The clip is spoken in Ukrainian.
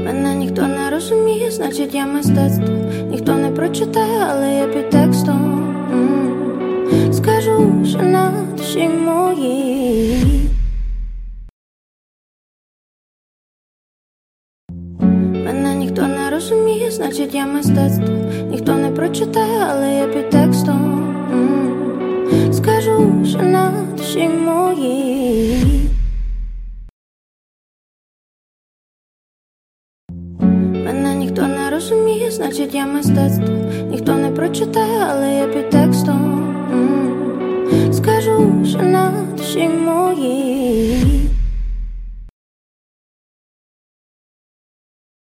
Мене ніхто не розуміє, значить я мистецтво. Ніхто не прочитає, але я під текстом. Скажу, що на душі моїй. Мене ніхто не розуміє, значить я мистецтво. Ніхто не прочитає, але я під текстом. Скажу, що на душі моїй. Мене ніхто не розуміє, значить я мистецтво. Ніхто не прочитає, але я під текстом. Скажу, що на душі моїй.